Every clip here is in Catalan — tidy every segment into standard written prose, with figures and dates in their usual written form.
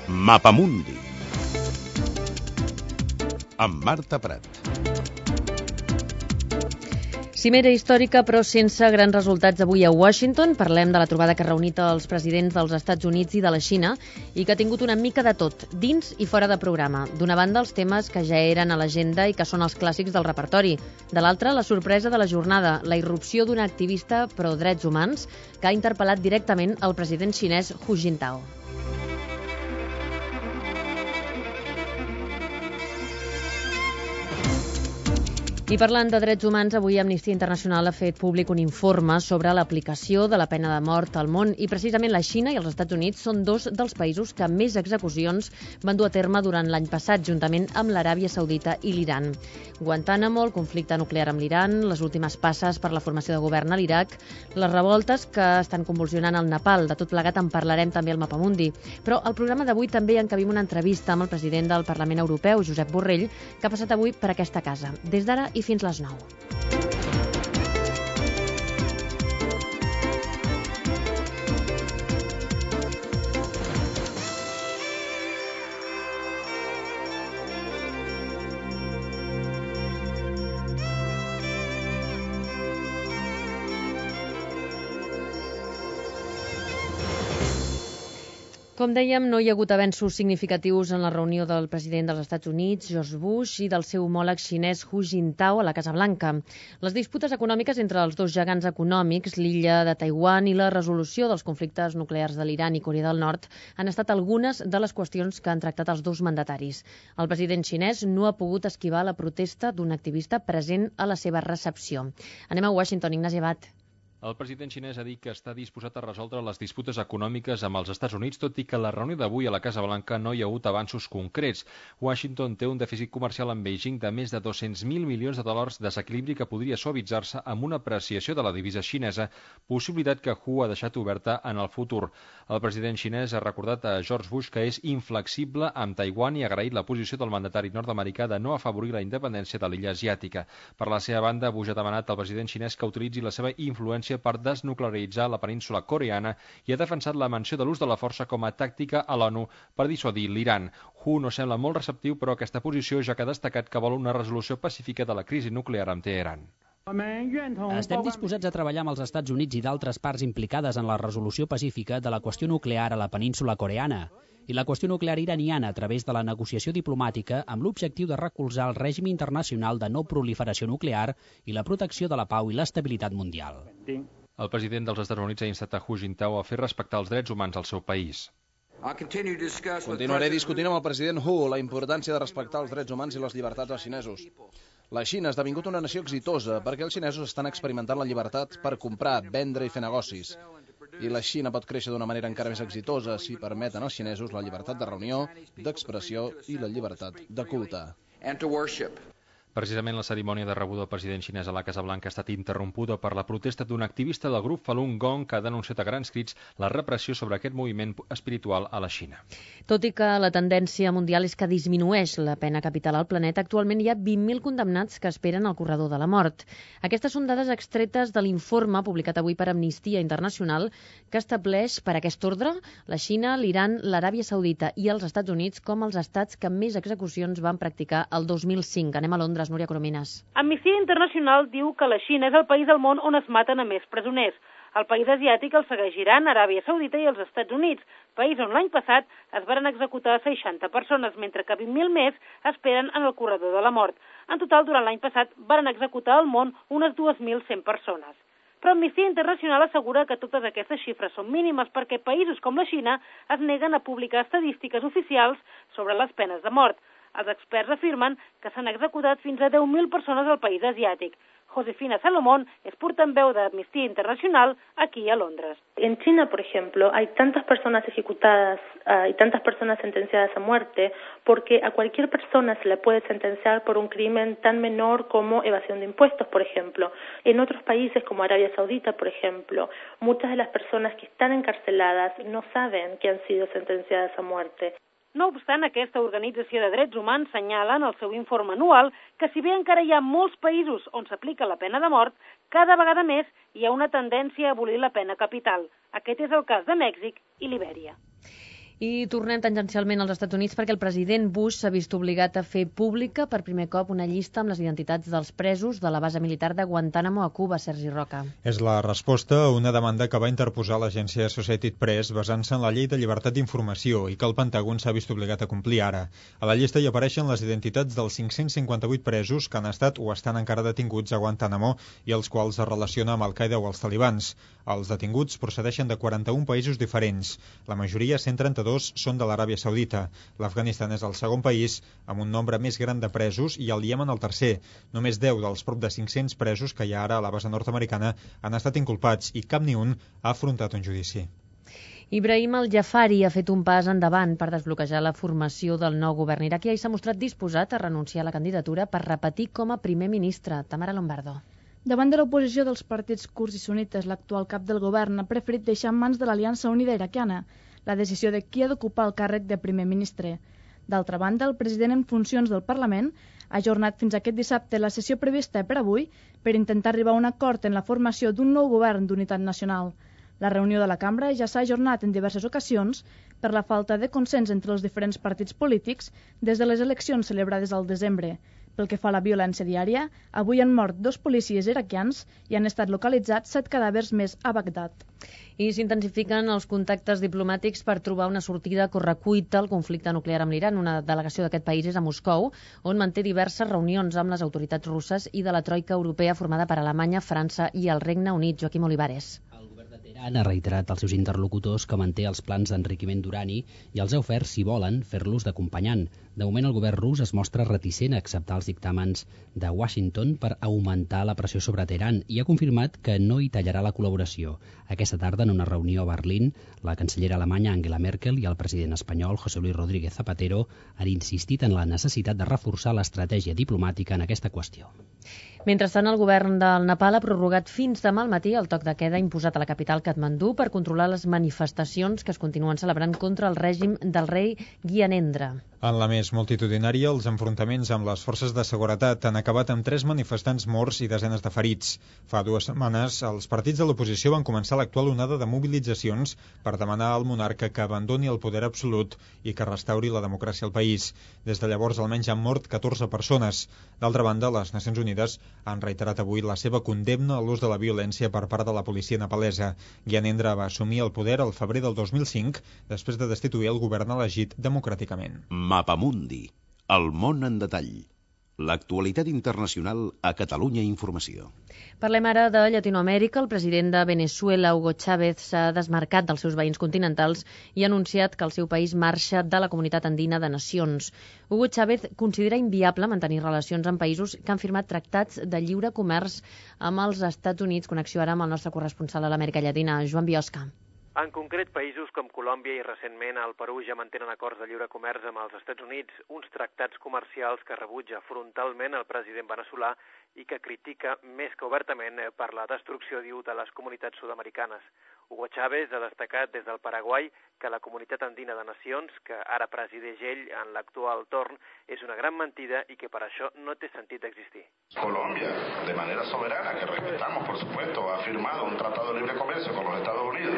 Mapamundi amb Marta Prat. Cimera històrica, però sense grans resultats avui a Washington. Parlem de la trobada que ha reunit els presidents dels Estats Units i de la Xina i que ha tingut una mica de tot, dins i fora de programa. D'una banda, els temes que ja eren a l'agenda i que són els clàssics del repertori. De l'altra, la sorpresa de la jornada, la irrupció d'una activista pro drets humans que ha interpel·lat directament el president xinès Hu Jintao. I parlant de drets humans, avui Amnistia Internacional ha fet públic un informe sobre l'aplicació de la pena de mort al món i precisament la Xina i els Estats Units són dos dels països que més execucions van dur a terme durant l'any passat, juntament amb l'Aràbia Saudita i l'Iran. Guantánamo, el conflicte nuclear amb l'Iran, les últimes passes per la formació de govern a l'Iraq, les revoltes que estan convulsionant el Nepal, de tot plegat en parlarem també al Mapamundi. Però al programa d'avui també encabim una entrevista amb el president del Parlament Europeu, Josep Borrell, que ha passat avui per aquesta casa. Des d'ara i fins les 9. Com dèiem, no hi ha hagut avenços significatius en la reunió del president dels Estats Units, George Bush, i del seu homòleg xinès Hu Jintao a la Casa Blanca. Les disputes econòmiques entre els dos gegants econòmics, l'illa de Taiwan i la resolució dels conflictes nuclears de l'Iran i Corea del Nord han estat algunes de les qüestions que han tractat els dos mandataris. El president xinès no ha pogut esquivar la protesta d'un activista present a la seva recepció. Anem a Washington, Ignasi Abad. El president xinès ha dit que està disposat a resoldre les disputes econòmiques amb els Estats Units, tot i que a la reunió d'avui a la Casa Blanca no hi ha hagut avanços concrets. Washington té un dèficit comercial amb Beijing de més de 200.000 milions de dòlars, desequilibri que podria suavitzar-se amb una apreciació de la divisa xinesa, possibilitat que Hu ha deixat oberta en el futur. El president xinès ha recordat a George Bush que és inflexible amb Taiwan i ha agraït la posició del mandatari nord-americà de no afavorir la independència de l'illa asiàtica. Per la seva banda, Bush ha demanat al president xinès que utilitzi la seva influència per desnuclearitzar la península coreana i ha defensat la menció de l'ús de la força com a tàctica a l'ONU per dissuadir l'Iran. Hu no sembla molt receptiu, però aquesta posició ja que ha destacat que vol una resolució pacífica de la crisi nuclear amb Teheran. Estem disposats a treballar amb els Estats Units i d'altres parts implicades en la resolució pacífica de la qüestió nuclear a la península coreana i la qüestió nuclear iraniana a través de la negociació diplomàtica amb l'objectiu de recolzar el règim internacional de no proliferació nuclear i la protecció de la pau i l'estabilitat mundial. El president dels Estats Units ha instat a Hu Jintao a fer respectar els drets humans al seu país. Continuaré discutint amb el president Hu la importància de respectar els drets humans i les llibertats dels xinesos. La Xina ha esdevingut una nació exitosa perquè els xinesos estan experimentant la llibertat per comprar, vendre i fer negocis. I la Xina pot créixer d'una manera encara més exitosa si permeten als xinesos la llibertat de reunió, d'expressió i la llibertat de culte. Precisament la cerimònia de rebuda del president xinès a la Casa Blanca ha estat interrompuda per la protesta d'un activista del grup Falun Gong que ha denunciat a grans crits la repressió sobre aquest moviment espiritual a la Xina. Tot i que la tendència mundial és que disminueix la pena capital al planeta, actualment hi ha 20.000 condemnats que esperen al corredor de la mort. Aquestes són dades extretes de l'informe publicat avui per Amnistia Internacional que estableix per aquest ordre la Xina, l'Iran, l'Aràbia Saudita i els Estats Units com els estats que més execucions van practicar el 2005. Anem a Londres. Núria Coromines. Amnistia Internacional diu que la Xina és el país del món on es maten a més presoners. El país asiàtic el segueix Iran, Aràbia Saudita i els Estats Units, país on l'any passat es varen executar 60 persones, mentre que 20.000 més esperen en el corredor de la mort. En total, durant l'any passat, varen executar al món unes 2.100 persones. Però Amnistia Internacional assegura que totes aquestes xifres són mínimes perquè països com la Xina es neguen a publicar estadístiques oficials sobre les penes de mort. Els experts afirmen que s'han executat fins a 10.000 persones al país asiàtic. Josefina Salomón es portaveu de Amnistía Internacional aquí a Londres. En China, por ejemplo, hay tantas personas ejecutadas y tantas personas sentenciadas a muerte porque a cualquier persona se le puede sentenciar por un crimen tan menor como evasión de impuestos, por ejemplo. En otros países como Arabia Saudita, por ejemplo, muchas de las personas que están encarceladas no saben que han sido sentenciadas a muerte. No obstant, aquesta organització de drets humans senyala en el seu informe anual que si bé encara hi ha molts països on s'aplica la pena de mort, cada vegada més hi ha una tendència a abolir la pena capital. Aquest és el cas de Mèxic i Libèria. I tornem tangencialment als Estats Units perquè el president Bush s'ha vist obligat a fer pública per primer cop una llista amb les identitats dels presos de la base militar de Guantánamo a Cuba, Sergi Roca. És la resposta a una demanda que va interposar l'agència Associated Press basant-se en la llei de llibertat d'informació i que el Pentàgon s'ha vist obligat a complir ara. A la llista hi apareixen les identitats dels 558 presos que han estat o estan encara detinguts a Guantánamo i els quals es relaciona amb Al-Qaeda o els talibans. Els detinguts procedeixen de 41 països diferents. La majoria, 132, són de l'Aràbia Saudita. L'Afganistan és el segon país amb un nombre més gran de presos i el Iemen el tercer. Només 10 dels prop de 500 presos que hi ha ara a la base nord-americana han estat inculpats i cap ni un ha afrontat un judici. Ibrahim al-Jafari ha fet un pas endavant per desbloquejar la formació del nou govern iraquí i s'ha mostrat disposat a renunciar a la candidatura per repetir com a primer ministre. Tamara Lombardo. Davant de l'oposició dels partits kurds i sunites, l'actual cap del govern ha preferit deixar en mans de l'Aliança Unida Iraquiana la decisió de qui ha d'ocupar el càrrec de primer ministre. D'altra banda, el president en funcions del Parlament ha ajornat fins aquest dissabte la sessió prevista per avui per intentar arribar a un acord en la formació d'un nou govern d'unitat nacional. La reunió de la cambra ja s'ha ajornat en diverses ocasions per la falta de consens entre els diferents partits polítics des de les eleccions celebrades al desembre. Pel que fa a la violència diària, avui han mort 2 policies iraquians i han estat localitzats 7 cadàvers més a Bagdad. I s'intensifiquen els contactes diplomàtics per trobar una sortida a correcuita al conflicte nuclear amb l'Iran. Una delegació d'aquest país és a Moscou, on manté diverses reunions amb les autoritats russes i de la troika europea formada per Alemanya, França i el Regne Unit. Joaquim Olivares. Teheran ha reiterat als seus interlocutors que manté els plans d'enriquiment d'urani i els ha ofert, si volen, fer-los d'acompanyant. De moment, el govern rus es mostra reticent a acceptar els dictàmens de Washington per augmentar la pressió sobre Teheran i ha confirmat que no hi tallarà la col·laboració. Aquesta tarda, en una reunió a Berlín, la cancellera alemanya Angela Merkel i el president espanyol José Luis Rodríguez Zapatero han insistit en la necessitat de reforçar l'estratègia diplomàtica en aquesta qüestió. Mentrestant, el govern del Nepal ha prorrogat fins demà al matí el toc de queda imposat a la capital Katmandú per controlar les manifestacions que es continuen celebrant contra el règim del rei Gyanendra. En la més multitudinària, els enfrontaments amb les forces de seguretat han acabat amb 3 manifestants morts i desenes de ferits. Fa 2 setmanes, els partits de l'oposició van començar l'actual onada de mobilitzacions per demanar al monarca que abandoni el poder absolut i que restauri la democràcia al país. Des de llavors, almenys han mort 14 persones. D'altra banda, les Nacions Unides han reiterat avui la seva condemna a l'ús de la violència per part de la policia nepalesa. Gyanendra va assumir el poder al febrer del 2005, després de destituir el govern elegit democràticament. Mapamundi, el món en detall. L'actualitat internacional a Catalunya Informació. Parlem ara de Llatinoamèrica. El president de Venezuela, Hugo Chávez, s'ha desmarcat dels seus veïns continentals i ha anunciat que el seu país marxa de la Comunitat Andina de Nacions. Hugo Chávez considera inviable mantenir relacions amb països que han firmat tractats de lliure comerç amb els Estats Units. Connexió ara amb el nostre corresponsal a l'Amèrica Llatina, Joan Biosca. En concret, països com Colòmbia i recentment el Perú ja mantenen acords de lliure comerç amb els Estats Units, uns tractats comercials que rebutja frontalment el president veneçolà i que critica més que obertament per la destrucció, diu, de les comunitats sud-americanes. Hugo Chávez ha destacat des del Paraguai que la Comunitat Andina de Nacions, que ara presideix ell en l'actual torn, és una gran mentida y que para això no té sentit d'existir. Colombia, de manera soberana, que respetamos, por supuesto, ha firmado un tratado de libre comercio con los Estados Unidos.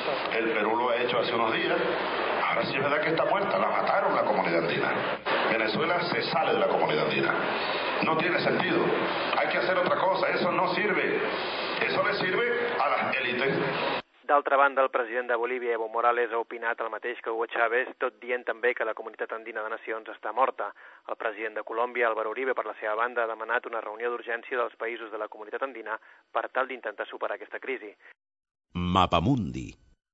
El Perú lo ha hecho hace unos días. Ahora sí es verdad que está muerta, la mataron la Comunidad Andina. Venezuela se sale de la Comunidad Andina. No tiene sentido. Hay que hacer otra cosa, eso no sirve. Eso le sirve a las élites. D'altra banda, el president de Bolívia, Evo Morales, ha opinat el mateix que Hugo Chávez, tot dient també que la Comunitat Andina de Nacions està morta. El president de Colòmbia, Álvaro Uribe, per la seva banda, ha demanat una reunió d'urgència dels països de la Comunitat Andina per tal d'intentar superar aquesta crisi. Mapamundi.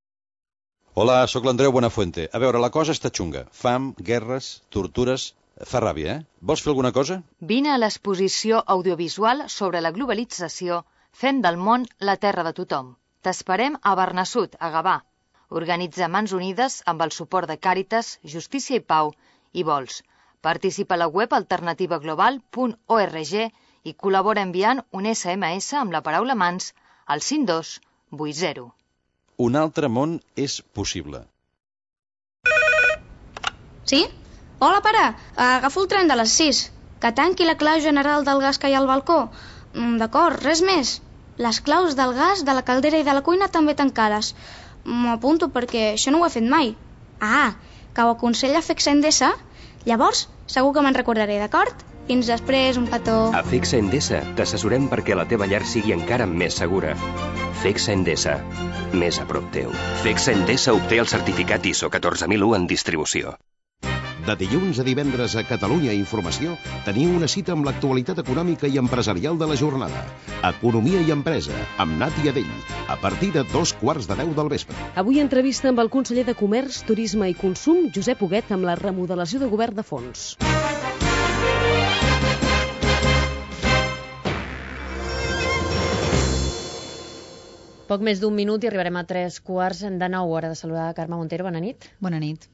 Hola, sóc l'Andreu Buenafuente. A veure, la cosa està xunga. Fam, guerres, tortures... Fa ràbia, Vols fer alguna cosa? Vine a l'exposició audiovisual sobre la globalització Fem del món la terra de tothom. T'esperem a Bernassut, a Gavà. Organitza Mans Unides amb el suport de Càritas, Justícia i Pau i Vols. Participa a la web alternativaglobal.org i col·labora enviant un SMS amb la paraula mans al 5280. Un altre món és possible. Sí? Hola, pare. Agafo el tren de les 6. Que tanqui la clau general del gas que hi ha al balcó. D'acord, res més. Les claus del gas, de la caldera i de la cuina també tancades. M'apunto perquè això no ho he fet mai. Ah, que ho aconsella Fexa Endesa? Llavors, segur que me'n recordaré, d'acord? Fins després, un petó. A Fexa Endesa t'assessorem perquè la teva llar sigui encara més segura. Fexa Endesa, més a prop teu. Fexa Endesa obté el certificat ISO 14001 en distribució. De dilluns a divendres a Catalunya Informació teniu una cita amb l'actualitat econòmica i empresarial de la jornada. Economia i empresa, amb Nàtia Dell, a partir de 2:15 del vespre. Avui entrevista amb el conseller de Comerç, Turisme i Consum, Josep Huguet, amb la remodelació de govern de fons. Poc més d'un minut i arribarem a 3:15. Hora de saludar Carme Montero. Bona nit. Bona nit.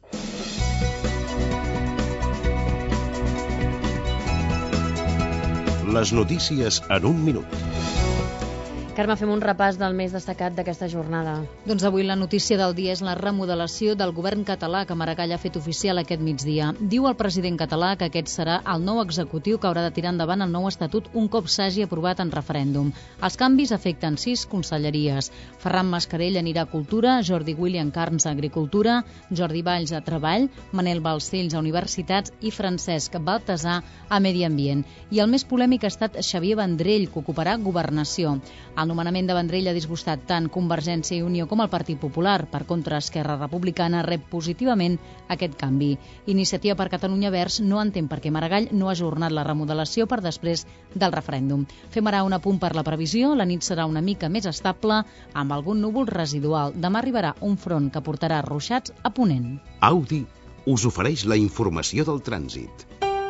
Les notícies en un minut. Carme, fem un repàs del més destacat d'aquesta jornada. Doncs avui la notícia del dia és la remodelació del govern català que Maragall ha fet oficial aquest migdia. Diu el president català que aquest serà el nou executiu que haurà de tirar endavant el nou estatut un cop s'hagi aprovat en referèndum. Els canvis afecten 6 conselleries. Ferran Mascarell anirà a Cultura, Jordi William Carns a Agricultura, Jordi Valls a Treball, Manel Balcells a Universitats i Francesc Baltasar a Medi Ambient. I el més polèmic ha estat Xavier Vendrell, que ocuparà Governació. El nomenament de Vendrell ha disgustat tant Convergència i Unió com el Partit Popular. Per contra, Esquerra Republicana rep positivament aquest canvi. Iniciativa per Catalunya Verds no entén per què Maragall no ha ajornat la remodelació per després del referèndum. Fem ara un apunt per la previsió. La nit serà una mica més estable, amb algun núvol residual. Demà arribarà un front que portarà ruixats a ponent. Audi us ofereix la informació del trànsit.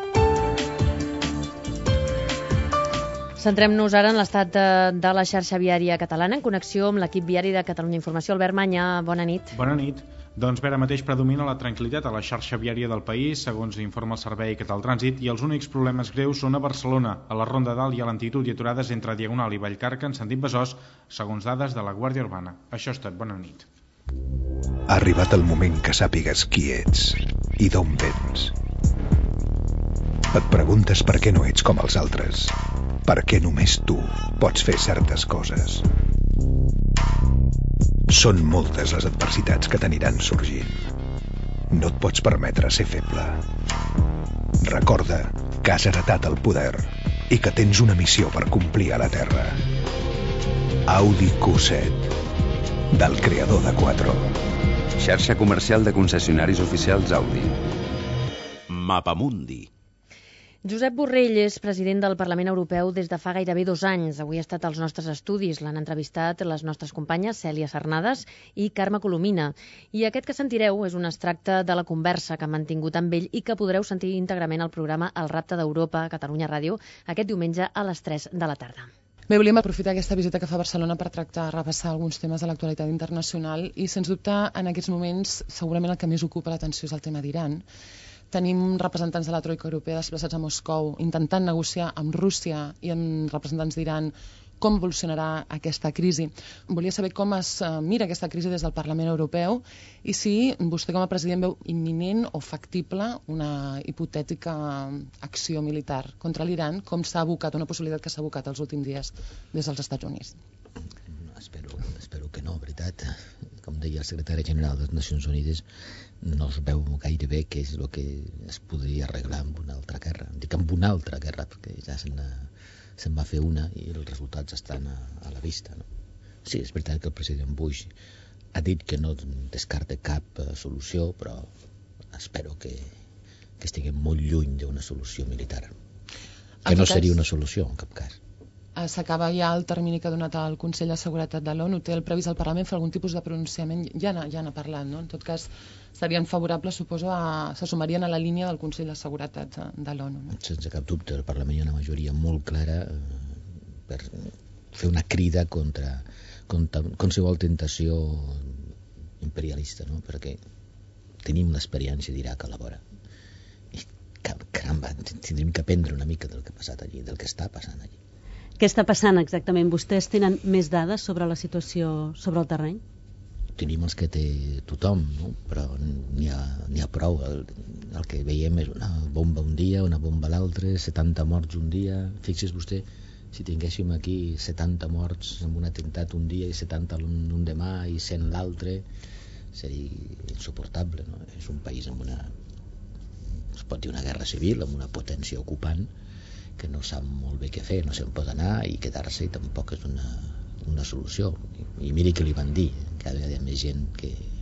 Centrem-nos ara en l'estat de la xarxa viària catalana en connexió amb l'equip viari de Catalunya Informació. Albert Manya, bona nit. Bona nit. Doncs ara mateix predomina la tranquil·litat a la xarxa viària del país, segons informa el Servei Català del Trànsit, i els únics problemes greus són a Barcelona. A la Ronda d'Alt hi ha lentitud i aturades entre Diagonal i Vallcarca en sentit Besòs, segons dades de la Guàrdia Urbana. Això és tot. Bona nit. Ha arribat el moment que sàpigues qui ets i d'on vens. Et preguntes per què no ets com els altres. Per què només tu pots fer certes coses. Són moltes les adversitats que t'aniran sorgint. No et pots permetre ser feble. Recorda que has heretat el poder i que tens una missió per complir a la Terra. Audi Q7, del creador de Quattro. Xarxa comercial de concessionaris oficials Audi. Mapamundi. Josep Borrell és president del Parlament Europeu des de fa gairebé 2 anys. Avui ha estat als nostres estudis. L'han entrevistat les nostres companyes Cèlia Sarnades i Carme Colomina. I aquest que sentireu és un extracte de la conversa que han mantingut amb ell i que podreu sentir íntegrament al programa El Rapte d'Europa a Catalunya Ràdio aquest diumenge a les 3 de la tarda. Bé, volíem aprofitar aquesta visita que fa a Barcelona per repassar alguns temes de l'actualitat internacional i, sens dubte, en aquests moments, segurament el que més ocupa l'atenció és el tema d'Iran. Tenim representants de la Troika Europea desplaçats a Moscou intentant negociar amb Rússia i amb representants d'Iran com evolucionarà aquesta crisi. Volia saber com es mira aquesta crisi des del Parlament Europeu i si vostè com a president veu imminent o factible una hipotètica acció militar contra l'Iran, com s'ha abocat, una possibilitat que s'ha abocat els últims dies des dels Estats Units. Espero que no, veritat. Com deia el secretari general de les Nacions Unides, no es veu gaire bé què és el que es podria arreglar amb una altra guerra. Dic amb una altra guerra, perquè ja se'n va fer una i els resultats estan a la vista. No? Sí, és veritat que el president Bush ha dit que no descarta cap solució, però espero que estiguem molt lluny d'una solució militar. Que no seria una solució, en cap cas. S'acaba ja el termini que ha donat al Consell de Seguretat de l'ONU. Té el previst al Parlament fer algun tipus de pronunciament? Ja n'ha parlat, no? En tot cas, serien favorables, suposo, se sumarien a la línia del Consell de Seguretat de l'ONU. No? Sense cap dubte, al Parlament hi ha una majoria molt clara per fer una crida contra qualsevol tentació imperialista, no? Perquè tenim l'experiència d'Iraq a la vora. I, caramba, tindrim que aprendre una mica del que ha passat allí, del que està passant allí. Què està passant exactament? Vostès tenen més dades sobre la situació sobre el terreny? Tenim els que té tothom, no? Però n'hi ha prou. El que veiem és una bomba un dia, una bomba l'altre, 70 morts un dia. Fixi's vostè, si tinguéssim aquí 70 morts amb un atemptat un dia i 70 un demà i 100 l'altre, seria insuportable, no? És un país amb es pot dir una guerra civil, amb una potència ocupant que no sap molt bé què fer, no sé on pot anar, i quedar-se tampoc és una solució. I miri que li van dir, cada vegada hi ha més gent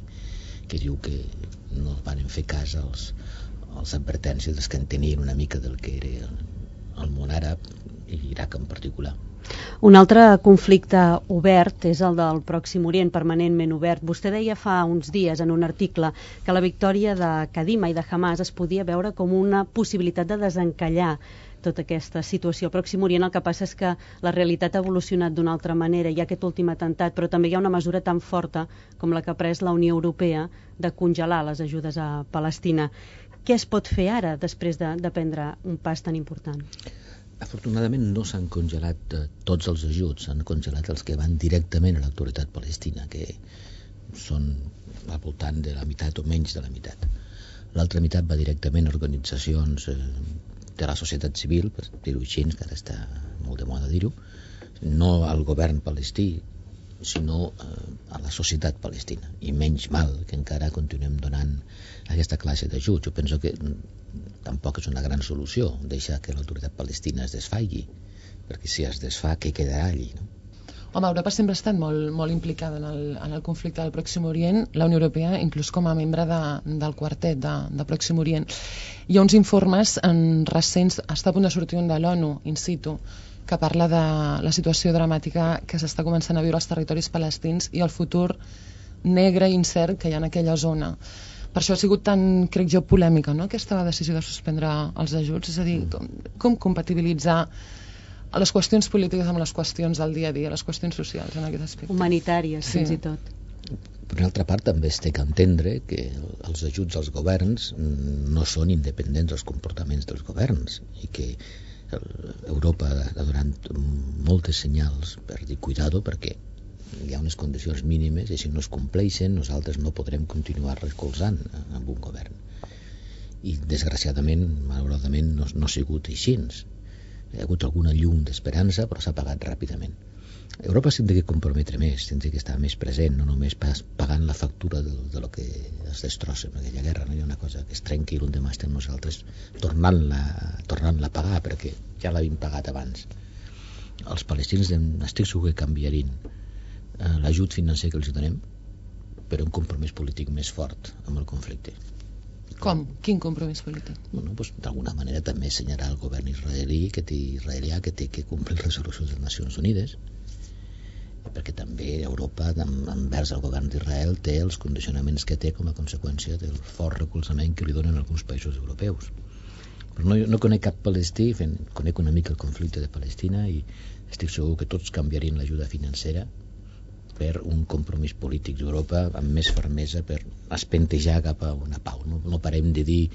que diu que no van fer cas als advertències dels que en tenien una mica del que era el món àrab i Iraq en particular. Un altre conflicte obert és el del Pròxim Orient, permanentment obert. Vostè deia fa uns dies en un article que la victòria de Kadima i de Hamas es podia veure com una possibilitat de desencallar tota aquesta situació. Al Pròxim Orient el que passa és que la realitat ha evolucionat d'una altra manera. Hi ha aquest últim atemptat, però també hi ha una mesura tan forta com la que ha pres la Unió Europea de congelar les ajudes a Palestina. Què es pot fer ara, després de prendre un pas tan important? Afortunadament no s'han congelat tots els ajuts, s'han congelat els que van directament a l'autoritat palestina, que són al voltant de la meitat o menys de la meitat. L'altra meitat va directament a organitzacions de la societat civil, per dir-ho així, que ara està molt de moda dir-ho, no al govern palestí, sinó a la societat palestina. I menys mal que encara continuem donant aquesta classe d'ajuts. Jo penso que tampoc és una gran solució deixar que l'autoritat palestina es desfaigui, perquè si es desfà, què quedarà allí, no? Home, Europa sempre ha estat molt implicada en el conflicte del Pròxim Orient, la Unió Europea, inclús com a membre del quartet de Pròxim Orient. Hi ha uns informes recents, està a punt de sortir un de l'ONU, in situ, que parla de la situació dramàtica que s'està començant a viure als territoris palestins i el futur negre i incert que hi ha en aquella zona. Per això ha sigut tan, crec jo, polèmica, no?, aquesta decisió de suspendre els ajuts. És a dir, com compatibilitzar les qüestions polítiques amb les qüestions del dia a dia, les qüestions socials en aquest aspecte. Humanitàries, fins i tot. Per una altra part, també es té que entendre que els ajuts als governs no són independents dels comportaments dels governs i que Europa ha donat moltes senyals per dir cuidado, perquè hi ha unes condicions mínimes i si no es compleixen nosaltres no podrem continuar recolzant amb un govern. I desgraciadament, malauradament, no ha sigut així. Hi ha hagut alguna llum d'esperança, però s'ha apagat ràpidament. Europa s'ha de comprometre més, s'ha de més present, no només pagant la factura de lo que es destrossa en aquella guerra. No hi ha una cosa que es trenqui i l'endemà estem nosaltres tornant-la a pagar, perquè ja l'havíem pagat abans. Els palestins estic segur que canviarien l'ajut financer que els donem per un compromís polític més fort amb el conflicte. Com? Quin compromís polític? Bueno, doncs, d'alguna manera també assenyalar al govern israelià que té que complir les resolucions de les Nacions Unides, perquè també Europa, envers el govern d'Israel, té els condicionaments que té com a conseqüència del fort recolzament que li donen alguns països europeus. Però no conec cap palestí, conec una mica el conflicte de Palestina i estic segur que tots canviarien l'ajuda financera per un compromís polític d'Europa amb més fermesa per espentejar cap a una pau. No parem de dir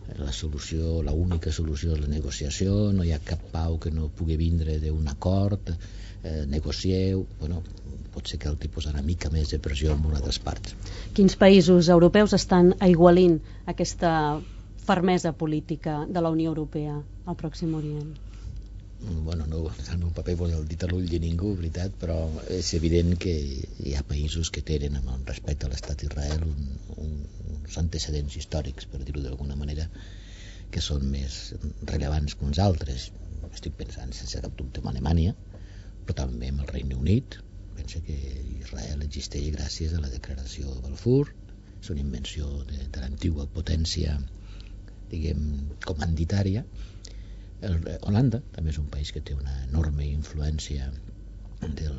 l'única solució és la negociació, no hi ha cap pau que no pugui vindre d'un acord, negocieu. Bueno, pot ser que el tipus una mica més de pressió en una de les parts. Quins països europeus estan aigualint aquesta fermesa política de la Unió Europea al Pròxim Orient? Bueno, no, el meu paper vol el dit a l'ull de ningú, veritat, però és evident que hi ha països que tenen, amb respecte a l'estat d'Israel, uns antecedents històrics, per dir-ho d'alguna manera, que són més rellevants que uns altres. Estic pensant, sense cap dubte, en Alemanya, però també amb el Regne Unit. Pensa que Israel existeix gràcies a la declaració de Balfour, és una invenció de l'antiga potència, diguem, comanditària. Holanda també és un país que té una enorme influència del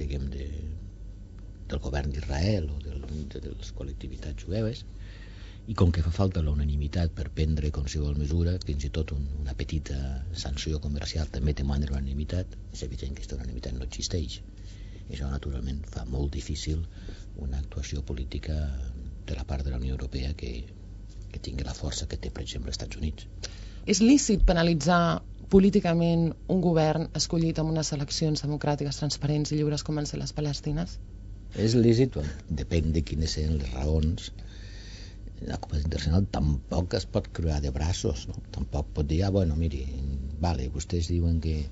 govern d'Israel o de les col·lectivitats jueves, i com que fa falta la unanimitat per prendre qualsevol mesura, fins i tot una petita sanció comercial també demana unanimitat, és evident que aquesta unanimitat no existeix. I això naturalment fa molt difícil una actuació política de la part de la Unió Europea que tingui la força que té, per exemple, els Estats Units. És lícit penalitzar políticament un govern escollit amb unes eleccions democràtiques, transparents i lliures com van ser les palestines? És lícit, depèn de quines seran les raons. La comunitat internacional tampoc es pot creuar de braços, no? Tampoc pot dir, bueno, miri, vale, vostès diuen que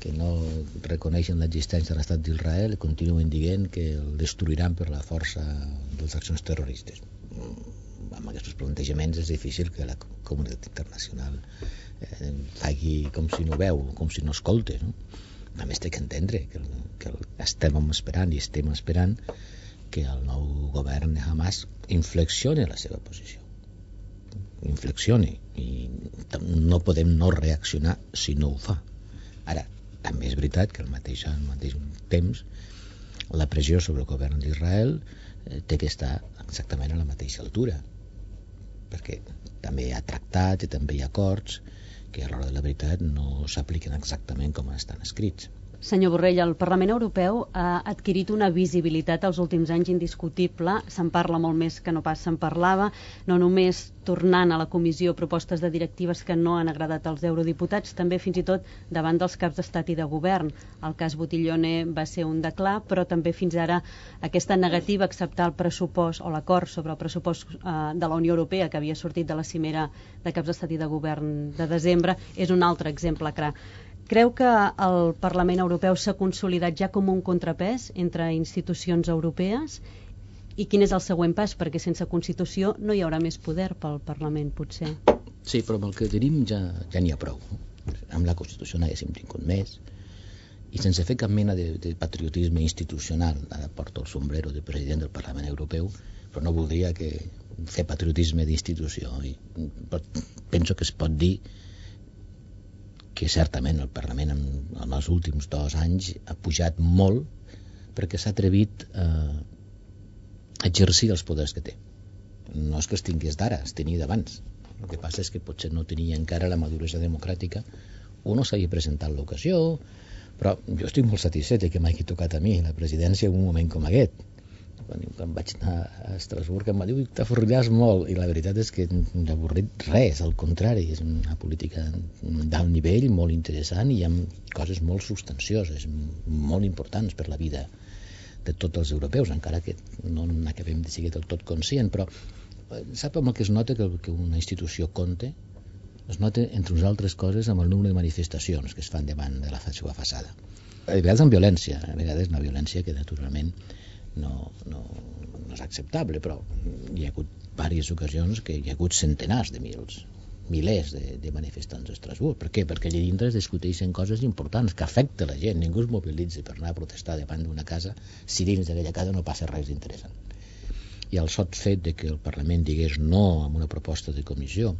que no reconeixen l'existència de l'estat d'Israel i continuen dient que el destruiran per la força de les accions terroristes. Amb aquests plantejaments és difícil que la comunitat internacional faci com si no veu, com si no escolta, no? A més, té que entendre que estem esperant que el nou govern de Hamas inflexioni la seva posició. Inflexioni. I no podem no reaccionar si no ho fa. Ara, també és veritat que al mateix temps la pressió sobre el govern d'Israel té que estar exactament a la mateixa altura, perquè també hi ha tractats i també hi ha acords que a l'hora de la veritat no s'apliquen exactament com estan escrits. Senyor Borrell, el Parlament Europeu ha adquirit una visibilitat als últims anys indiscutible. Se'n parla molt més que no pas se'n parlava, no només tornant a la comissió propostes de directives que no han agradat als eurodiputats, també fins i tot davant dels caps d'estat i de govern. El cas Buttiglione va ser un de clar, però també fins ara aquesta negativa a acceptar el pressupost o l'acord sobre el pressupost de la Unió Europea que havia sortit de la cimera de caps d'estat i de govern de desembre és un altre exemple clar. Creu que el Parlament Europeu s'ha consolidat ja com un contrapès entre institucions europees? I quin és el següent pas? Perquè sense Constitució no hi haurà més poder pel Parlament, potser. Sí, però amb el que tenim ja n'hi ha prou. Amb la Constitució n'haguéssim tingut més. I sense fer cap mena de patriotisme institucional, ara porto el sombrero de president del Parlament Europeu, però no voldria fer patriotisme d'institució. Penso que es pot dir que certament el Parlament en els últims 2 anys ha pujat molt perquè s'ha atrevit a exercir els poders que té. No és que els tingués d'ara, els tenia d'abans. El que passa és que potser no tenia encara la maduresa democràtica o no s'havia presentat l'ocasió, però jo estic molt satisfet que m'hagi tocat a mi la presidència en un moment com aquest. Quan vaig anar a Estrasburg em va dir t'avorriràs molt, i la veritat és que no he avorrit res, al contrari, és una política d'alt nivell, molt interessant, i hi ha coses molt substancioses, molt importants per la vida de tots els europeus, encara que no n'acabem de ser del tot conscient, però sap amb el que es nota que una institució compta? Es nota, entre unes altres coses, amb el número de manifestacions que es fan davant de la seva façana. A vegades amb violència, a vegades una violència que naturalment no és acceptable, però hi ha hagut diverses ocasions que hi ha hagut centenars de milers de manifestants a Estrasburg. Per què? Perquè allà dintre es discuteixen coses importants que afecten la gent. Ningú es mobilitza per anar a protestar davant d'una casa si dins d'aquella casa no passa res interessant. I el sot fet de que el Parlament digués no a una proposta de comissió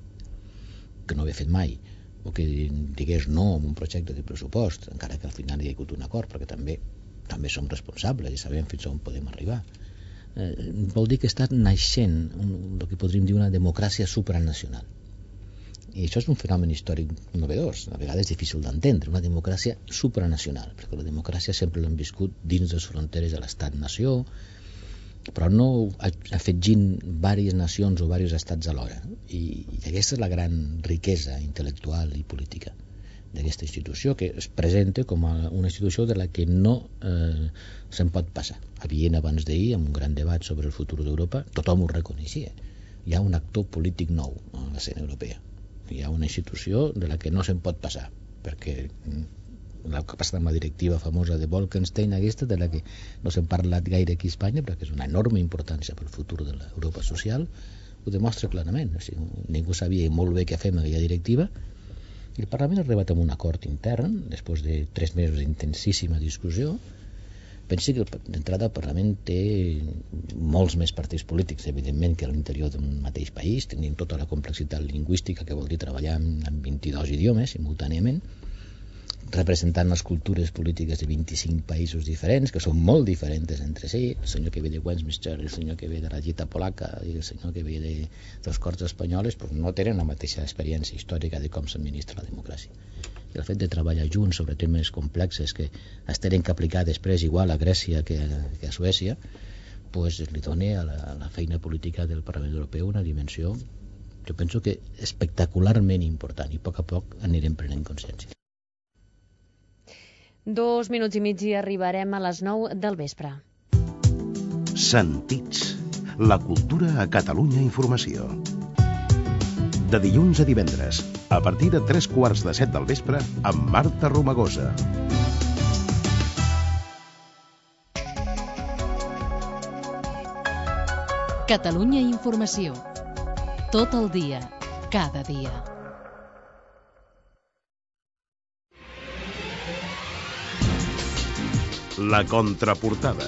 que no havia fet mai, o que digués no a un projecte de pressupost, encara que al final hi ha hagut un acord, perquè també som responsables i sabem fins on podem arribar. Vol dir que està naixent el que podríem dir una democràcia supranacional. I això és un fenomen històric novedós, a vegades difícil d'entendre, una democràcia supranacional, perquè la democràcia sempre l'hem viscut dins les fronteres de l'estat-nació, però no afegint diverses nacions o diversos estats alhora. I aquesta és la gran riquesa intel·lectual i política d'aquesta institució, que es presenta com una institució de la que no se'n pot passar. A Viena abans d'ahir, amb un gran debat sobre el futur d'Europa, tothom ho reconeixia. Hi ha un actor polític nou a l'escena europea. Hi ha una institució de la que no se'n pot passar, perquè el que ha passat amb la directiva famosa de Bolkestein, aquesta, de la que no s'ha parlat gaire aquí a Espanya, però que és una enorme importància per al futur de l'Europa social, ho demostra clarament. O sigui, ningú sabia molt bé què fer amb aquella directiva, i el Parlament ha arribat a un acord intern després de 3 mesos d'intensíssima discussió. Pensi que d'entrada el Parlament té molts més partits polítics, evidentment, que a l'interior d'un mateix país, tenint tota la complexitat lingüística que vol dir treballar en 22 idiomes simultàniament, representant les cultures polítiques de 25 països diferents, que són molt diferents entre si. El senyor que ve de Westminster, el senyor que ve de la Gita polaca i el senyor que ve de les Corts espanyoles no tenen la mateixa experiència històrica de com s'administra la democràcia. I el fet de treballar junts sobre temes complexes que es tenen que aplicar després igual a Grècia que a Suècia, li dona a la feina política del Parlament Europeu una dimensió, jo penso que espectacularment important, i a poc anirem prenent consciència. 2 minuts i mig i arribarem a les 9 del vespre. Sentits. La cultura a Catalunya Informació. de dilluns a divendres, a partir de 3:15 del vespre, amb Marta Romagosa. Catalunya Informació. Tot el dia, cada dia. La contraportada.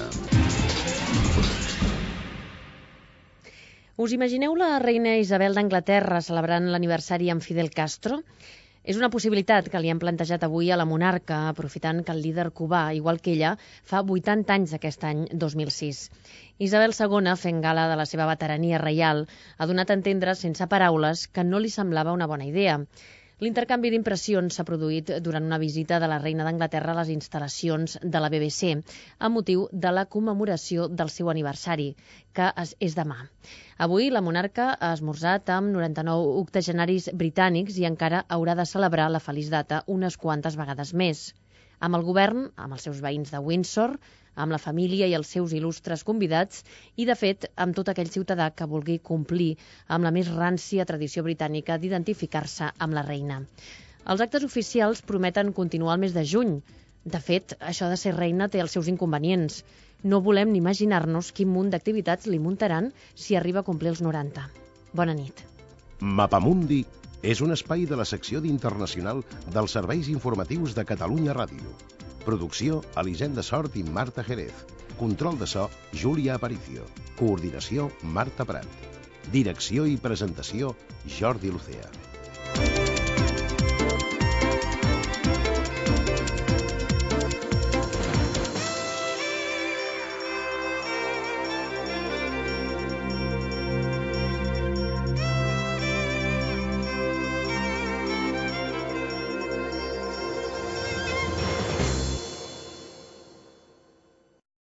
Us imagineu la reina Isabel d'Anglaterra celebrant l'aniversari amb Fidel Castro? És una possibilitat que li han plantejat avui a la monarca, aprofitant que el líder cubà, igual que ella, fa 80 anys aquest any 2006. Isabel II, fent gala de la seva veterania reial, ha donat a entendre, sense paraules, que no li semblava una bona idea. L'intercanvi d'impressions s'ha produït durant una visita de la reina d'Anglaterra a les instal·lacions de la BBC, amb motiu de la commemoració del seu aniversari, que és demà. Avui la monarca ha esmorzat amb 99 octogenaris britànics i encara haurà de celebrar la feliç data unes quantes vegades més. Amb el govern, amb els seus veïns de Windsor, amb la família i els seus il·lustres convidats i, de fet, amb tot aquell ciutadà que vulgui complir amb la més rància tradició britànica d'identificar-se amb la reina. Els actes oficials prometen continuar el mes de juny. De fet, això de ser reina té els seus inconvenients. No volem ni imaginar-nos quin munt d'activitats li muntaran si arriba a complir els 90. Bona nit. Mapamundi és un espai de la secció d'Internacional dels Serveis Informatius de Catalunya Ràdio. Producció, Elisenda Sort i Marta Jerez. Control de so, Júlia Aparicio. Coordinació, Marta Prat. Direcció i presentació, Jordi Lucea.